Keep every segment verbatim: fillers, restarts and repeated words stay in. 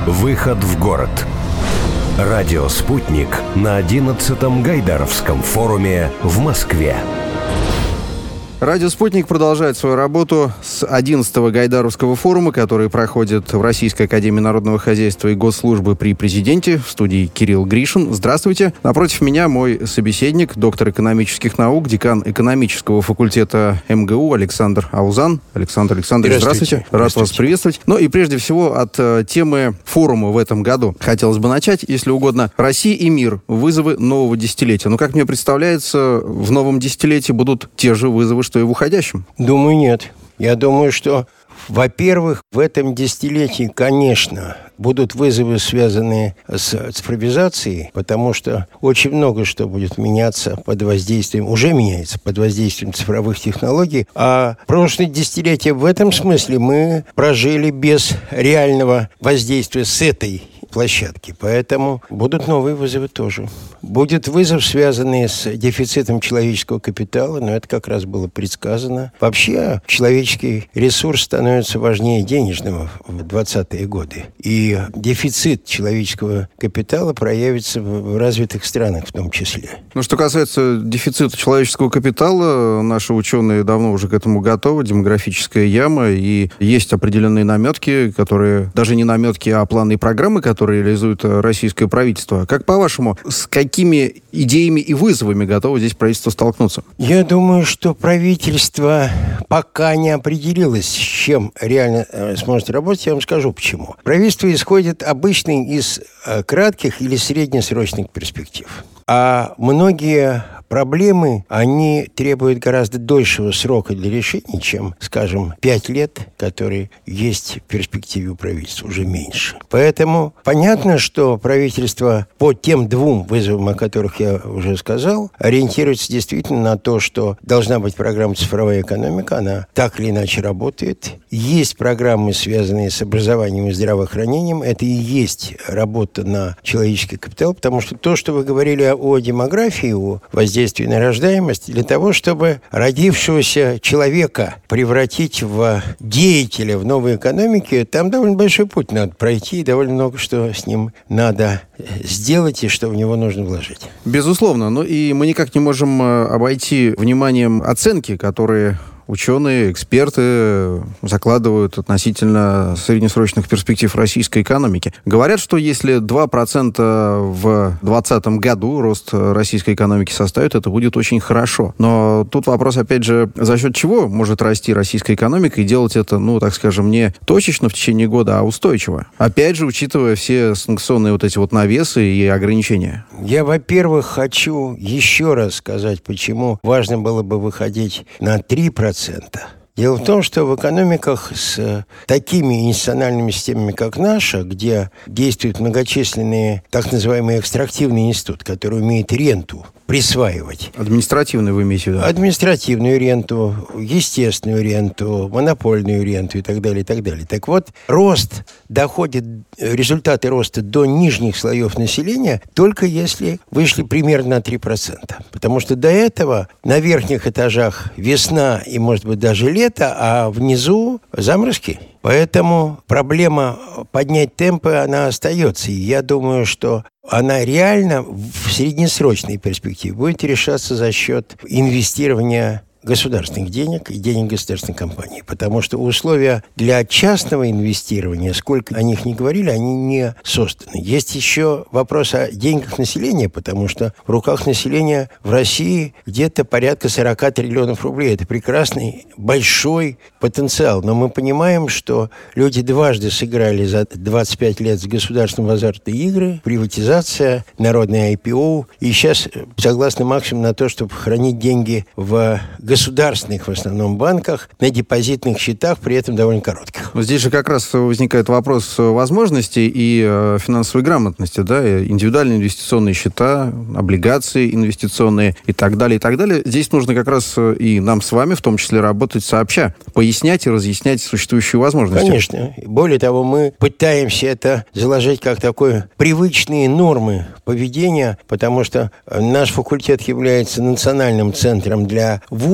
Выход в город. Радио «Спутник» на одиннадцатом Гайдаровском форуме в Москве. Радио «Спутник» продолжает свою работу с одиннадцатого Гайдаровского форума, который проходит в Российской академии народного хозяйства и госслужбы при президенте. В студии Кирилл Гришин. Здравствуйте. Напротив меня мой собеседник, доктор экономических наук, декан экономического факультета эм гэ у Александр Аузан. Александр Александрович, здравствуйте. здравствуйте. Рад вас приветствовать. Ну и прежде всего от э, темы форума в этом году хотелось бы начать, если угодно. Россия и мир. Вызовы нового десятилетия. Ну, как мне представляется, в новом десятилетии будут те же вызовы, что и в уходящем? Думаю, нет. Я думаю, что, во-первых, в этом десятилетии, конечно, будут вызовы, связанные с цифровизацией, потому что очень много что будет меняться под воздействием, уже меняется под воздействием цифровых технологий. А прошлое десятилетие в этом смысле мы прожили без реального воздействия с этой площадки. Поэтому будут новые вызовы тоже. Будет вызов, связанный с дефицитом человеческого капитала, но это как раз было предсказано. Вообще, человеческий ресурс становится важнее денежного в двадцатые годы. И дефицит человеческого капитала проявится в развитых странах в том числе. Ну, что касается дефицита человеческого капитала, наши ученые давно уже к этому готовы. Демографическая яма. И есть определенные наметки, которые, даже не наметки, а планы и программы, которые реализует российское правительство. Как по-вашему, с какими идеями и вызовами готово здесь правительство столкнуться? Я думаю, что правительство пока не определилось, с чем реально э, сможет работать. Я вам скажу, почему. Правительство исходит обычно из э, кратких или среднесрочных перспектив. А многие проблемы, они требуют гораздо дольшего срока для решения, чем, скажем, пять лет, которые есть в перспективе у правительства, уже меньше. Поэтому понятно, что правительство по тем двум вызовам, о которых я уже сказал, ориентируется действительно на то, что должна быть программа «Цифровая экономика», она так или иначе работает. Есть программы, связанные с образованием и здравоохранением, это и есть работа на человеческий капитал, потому что то, что вы говорили о демографии, о воздействии на рождаемость, для того, чтобы родившегося человека превратить в деятеля в новой экономике, там довольно большой путь надо пройти, и довольно много что с ним надо сделать и что в него нужно вложить. Безусловно. Ну и мы никак не можем обойти вниманием оценки, которые ученые, эксперты закладывают относительно среднесрочных перспектив российской экономики. Говорят, что если два процента в двадцатом году рост российской экономики составит, это будет очень хорошо. Но тут вопрос, опять же, за счет чего может расти российская экономика и делать это, ну, так скажем, не точечно в течение года, а устойчиво. Опять же, учитывая все санкционные вот эти вот навесы и ограничения. Я, во-первых, хочу еще раз сказать, почему важно было бы выходить на три процента. Дело в том, что в экономиках с такими институциональными системами, как наша, где действуют многочисленные так называемые экстрактивные институты, которые умеют ренту присваивать. Административную вы имеете в виду? Административную ренту, естественную ренту, монопольную ренту и так далее, и так далее. Так вот, рост доходит, результаты роста до нижних слоев населения только если вышли примерно на три процента. Потому что до этого на верхних этажах весна и, может быть, даже лето, а внизу заморозки. Поэтому проблема поднять темпы, она остается. И я думаю, что она реально в среднесрочной перспективе будет решаться за счет инвестирования государственных денег и денег государственной компании. Потому что условия для частного инвестирования, сколько о них ни говорили, они не созданы. Есть еще вопрос о деньгах населения, потому что в руках населения в России где-то порядка сорок триллионов рублей. Это прекрасный, большой потенциал. Но мы понимаем, что люди дважды сыграли за двадцать пять лет с государством в азартные игры, приватизация, народное ай пи о. И сейчас согласны максимум на то, чтобы хранить деньги в государственных, в основном, банках, на депозитных счетах, при этом довольно коротких. Здесь же как раз возникает вопрос возможностей и э, финансовой грамотности, да, индивидуальные инвестиционные счета, облигации инвестиционные и так далее, и так далее. Здесь нужно как раз и нам с вами, в том числе, работать сообща, пояснять и разъяснять существующие возможности. Конечно. Более того, мы пытаемся это заложить как такое привычные нормы поведения, потому что наш факультет является национальным центром для вузов,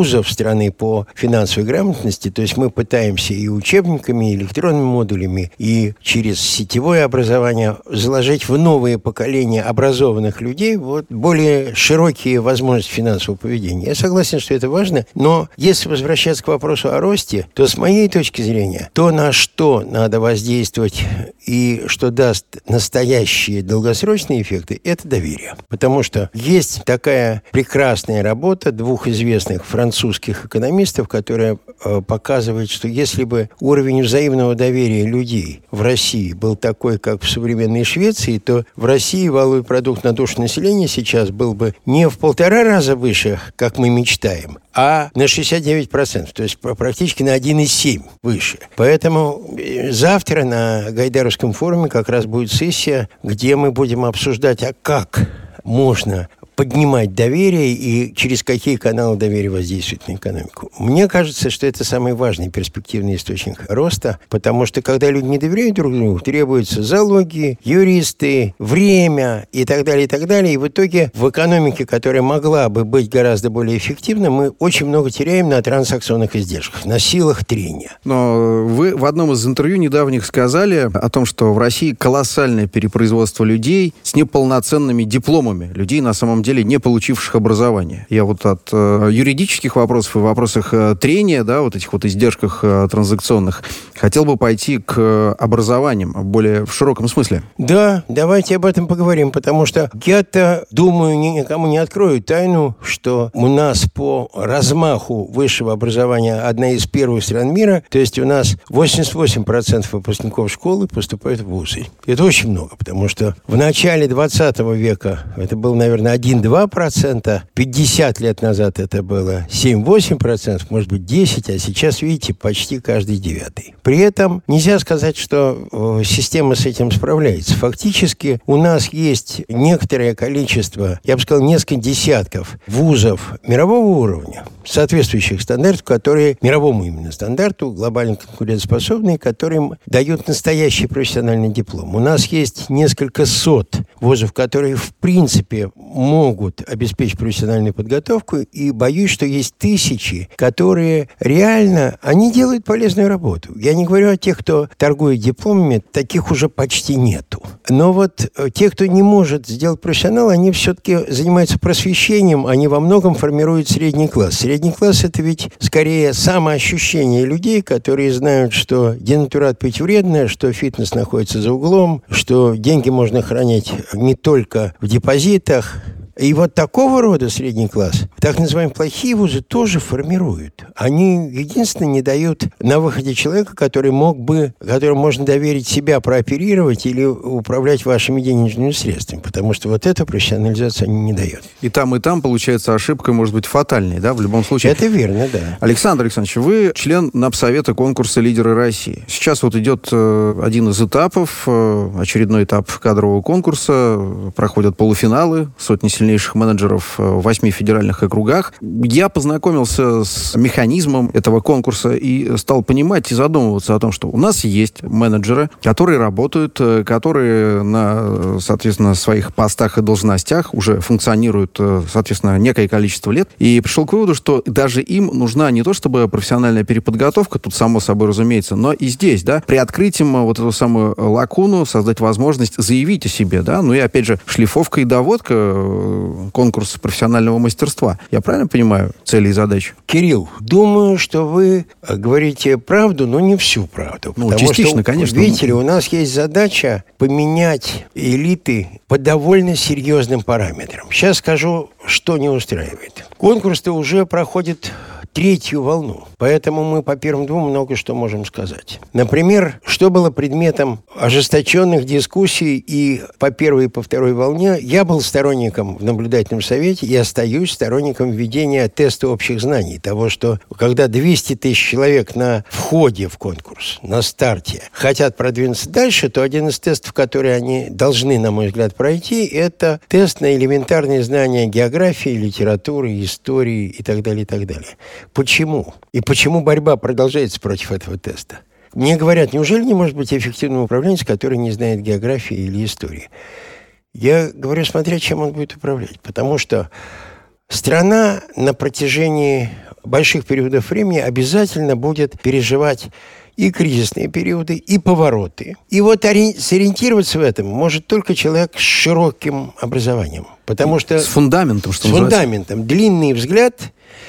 вузов страны по финансовой грамотности. То есть мы пытаемся и учебниками, и электронными модулями, и через сетевое образование заложить в новые поколения образованных людей вот более широкие возможности финансового поведения. Я согласен, что это важно, но если возвращаться к вопросу о росте, то с моей точки зрения, то, на что надо воздействовать и что даст настоящие долгосрочные эффекты, это доверие. Потому что есть такая прекрасная работа двух известных французских экономистов, которая э, показывает, что если бы уровень взаимного доверия людей в России был такой, как в современной Швеции, то в России валовый продукт на душу населения сейчас был бы не в полтора раза выше, как мы мечтаем, а на шестьдесят девять процентов, то есть практически на один целых семь десятых выше. Поэтому завтра на Гайдаровском форуме как раз будет сессия, где мы будем обсуждать, а как можно поднимать доверие и через какие каналы доверия воздействует на экономику. Мне кажется, что это самый важный перспективный источник роста, потому что когда люди не доверяют друг другу, требуются залоги, юристы, время и так далее, и так далее. И в итоге в экономике, которая могла бы быть гораздо более эффективной, мы очень много теряем на транзакционных издержках, на силах трения. Но вы в одном из интервью недавних сказали о том, что в России колоссальное перепроизводство людей с неполноценными дипломами, людей на самом деле не получивших образования. Я вот от э, юридических вопросов и вопросах э, трения, да, вот этих вот издержках э, транзакционных, хотел бы пойти к э, образованиям более в широком смысле. Да, давайте об этом поговорим, потому что я-то, думаю, никому не открою тайну, что у нас по размаху высшего образования одна из первых стран мира, то есть у нас восемьдесят восемь процентов выпускников школы поступают в вузы. Это очень много, потому что в начале двадцатого века это был, наверное, один-два процента, пятьдесят лет назад это было семь-восемь процентов, может быть, десять, а сейчас, видите, почти каждый девятый. При этом нельзя сказать, что э, система с этим справляется. Фактически у нас есть некоторое количество, я бы сказал, несколько десятков вузов мирового уровня, соответствующих стандартов, которые, мировому именно стандарту, глобально конкурентоспособные, которым дают настоящий профессиональный диплом. У нас есть несколько сот вузов, которые, в принципе, могут обеспечить профессиональную подготовку, и боюсь, что есть тысячи, которые реально, они делают полезную работу. Я не говорю о тех, кто торгует дипломами, таких уже почти нету. Но вот те, кто не может сделать профессионал, они все-таки занимаются просвещением, они во многом формируют средний класс. Средний класс – это ведь скорее самоощущение людей, которые знают, что денатурат пить вредно, что фитнес находится за углом, что деньги можно хранить не только в депозитах. И вот такого рода средний класс, так называемые плохие вузы, тоже формируют. Они, единственное, не дают на выходе человека, который мог бы, которому можно доверить себя прооперировать или управлять вашими денежными средствами, потому что вот эту профессионализацию они не дают. И там, и там, получается, ошибка может быть фатальной, да, в любом случае. Это верно, да. Александр Александрович, вы член Напсовета конкурса «Лидеры России». Сейчас вот идет э, один из этапов, э, очередной этап кадрового конкурса, проходят полуфиналы, сотни сильнейших менеджеров в восьми федеральных округах. Я познакомился с механизмом этого конкурса и стал понимать и задумываться о том, что у нас есть менеджеры, которые работают, которые на, соответственно, своих постах и должностях уже функционируют, соответственно, некое количество лет. И пришел к выводу, что даже им нужна не то чтобы профессиональная переподготовка, тут само собой разумеется, но и здесь, да, приоткрыть им вот эту самую лакуну, создать возможность заявить о себе, да, ну и опять же шлифовка и доводка конкурс профессионального мастерства. Я правильно понимаю цели и задачи? Кирилл, думаю, что вы говорите правду, но не всю правду. Ну, частично, что, конечно. Видите ли, у нас есть задача поменять элиты по довольно серьезным параметрам. Сейчас скажу, что не устраивает. Конкурс-то уже проходит третью волну. Поэтому мы по первым двум много что можем сказать. Например, что было предметом ожесточенных дискуссий и по первой и по второй волне. Я был сторонником в наблюдательном совете и остаюсь сторонником введения теста общих знаний. Того, что когда двести тысяч человек на входе в конкурс, на старте, хотят продвинуться дальше, то один из тестов, которые они должны, на мой взгляд, пройти, это тест на элементарные знания географии, литературы, истории и так далее, и так далее. Почему? И почему борьба продолжается против этого теста? Мне говорят, неужели не может быть эффективного управленца, который не знает географии или истории? Я говорю, смотря чем он будет управлять. Потому что страна на протяжении больших периодов времени обязательно будет переживать и кризисные периоды, и повороты. И вот ори- сориентироваться в этом может только человек с широким образованием. Потому что... С фундаментом, что С называется. фундаментом. Длинный взгляд,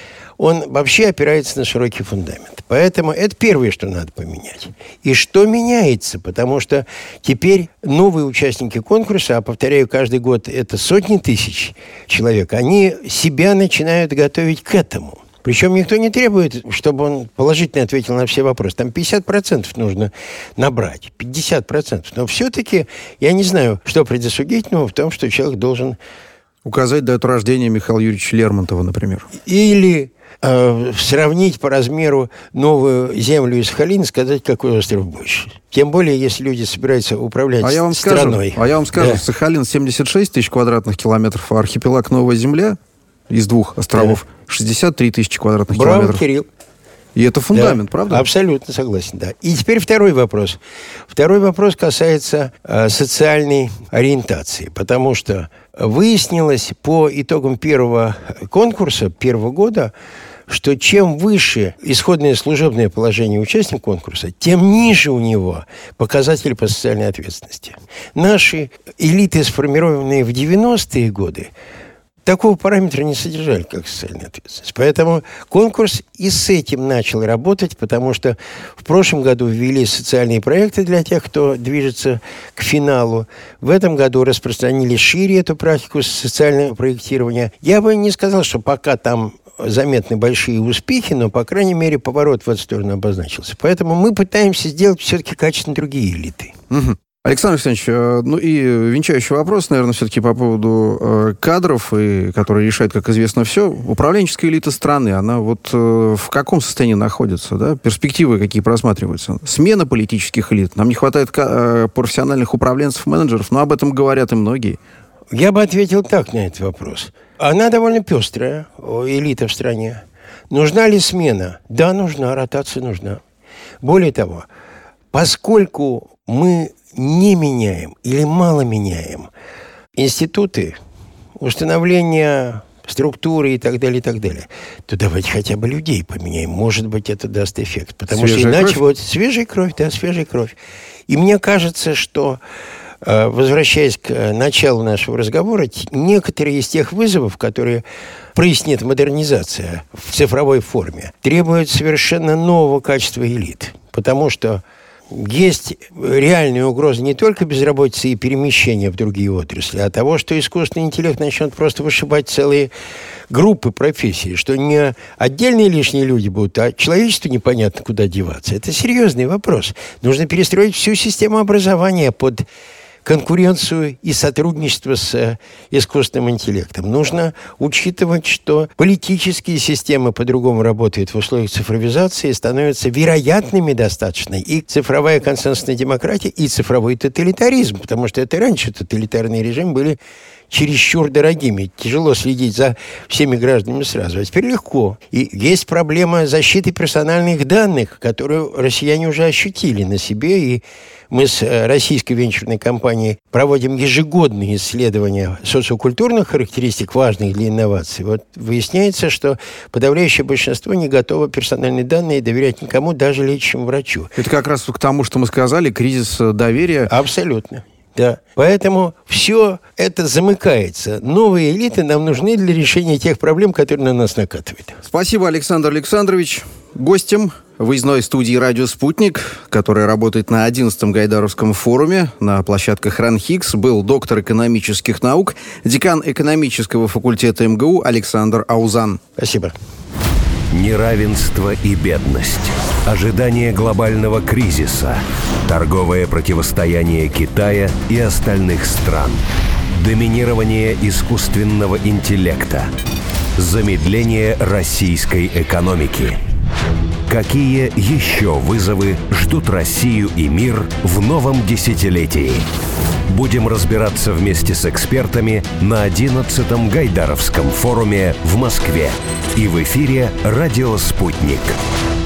он вообще опирается на широкий фундамент. Поэтому это первое, что надо поменять. И что меняется? Потому что теперь новые участники конкурса, а, повторяю, каждый год это сотни тысяч человек, они себя начинают готовить к этому. Причем никто не требует, чтобы он положительно ответил на все вопросы. Там пятьдесят процентов нужно набрать, пятьдесят процентов. Но все-таки я не знаю, что предосудительного в том, что человек должен... Указать дату рождения Михаила Юрьевича Лермонтова, например. Или э, сравнить по размеру Новую Землю и Сахалин и сказать, какой остров больше. Тем более, если люди собираются управлять а я вам страной. Скажу, а я вам скажу, да. Сахалин семьдесят шесть тысяч квадратных километров, а архипелаг Новая Земля из двух островов да. шестьдесят три тысячи квадратных Браво, километров. Кирилл. И это фундамент, да, правда? Абсолютно согласен, да. И теперь второй вопрос. Второй вопрос касается э, социальной ориентации, потому что выяснилось по итогам первого конкурса, первого года, что чем выше исходное служебное положение участника конкурса, тем ниже у него показатели по социальной ответственности. Наши элиты, сформированные в девяностые годы, такого параметра не содержали, как социальная ответственность. Поэтому конкурс и с этим начал работать, потому что в прошлом году ввели социальные проекты для тех, кто движется к финалу. В этом году распространили шире эту практику социального проектирования. Я бы не сказал, что пока там заметны большие успехи, но, по крайней мере, поворот в эту сторону обозначился. Поэтому мы пытаемся сделать все-таки качественно другие элиты. Угу. Александр Александрович, ну и венчающий вопрос, наверное, все-таки по поводу э, кадров, и, которые решают, как известно, все. Управленческая элита страны, она вот э, в каком состоянии находится? Да? Перспективы какие просматриваются? Смена политических элит. Нам не хватает э, профессиональных управленцев, менеджеров, но об этом говорят и многие. Я бы ответил так на этот вопрос. Она довольно пестрая, элита в стране. Нужна ли смена? Да, нужна, ротация нужна. Более того, поскольку мы не меняем или мало меняем институты, установления структуры и так далее, и так далее, то давайте хотя бы людей поменяем. Может быть, это даст эффект. Потому свежая что иначе кровь? Вот свежая кровь, да, свежая кровь. И мне кажется, что, возвращаясь к началу нашего разговора, некоторые из тех вызовов, которые прояснит модернизация в цифровой форме, требуют совершенно нового качества элит. Потому что есть реальная угроза не только безработицы и перемещения в другие отрасли, а того, что искусственный интеллект начнет просто вышибать целые группы профессий, что не отдельные лишние люди будут, а человечеству непонятно куда деваться. Это серьезный вопрос. Нужно перестроить всю систему образования под конкуренцию и сотрудничество с искусственным интеллектом. Нужно учитывать, что политические системы по-другому работают в условиях цифровизации, становятся вероятными достаточно. И цифровая консенсусная демократия, и цифровой тоталитаризм, потому что это раньше тоталитарные режимы были чересчур дорогими. Тяжело следить за всеми гражданами сразу. А теперь легко. И есть проблема защиты персональных данных, которую россияне уже ощутили на себе. И мы с российской венчурной компанией проводим ежегодные исследования социокультурных характеристик, важных для инноваций. Вот выясняется, что подавляющее большинство не готово персональные данные доверять никому, даже лечащему врачу. Это как раз к тому, что мы сказали, кризис доверия. Абсолютно. Да. Поэтому все это замыкается. Новые элиты нам нужны для решения тех проблем, которые на нас накатывают. Спасибо, Александр Александрович. Гостем выездной студии «Радио Спутник», которая работает на одиннадцатом Гайдаровском форуме на площадках РАНХИКС, был доктор экономических наук, декан экономического факультета эм гэ у Александр Аузан. Спасибо. Неравенство и бедность, ожидание глобального кризиса, торговое противостояние Китая и остальных стран, доминирование искусственного интеллекта, замедление российской экономики. Какие еще вызовы ждут Россию и мир в новом десятилетии? Будем разбираться вместе с экспертами на одиннадцатом Гайдаровском форуме в Москве и в эфире «Радио Спутник».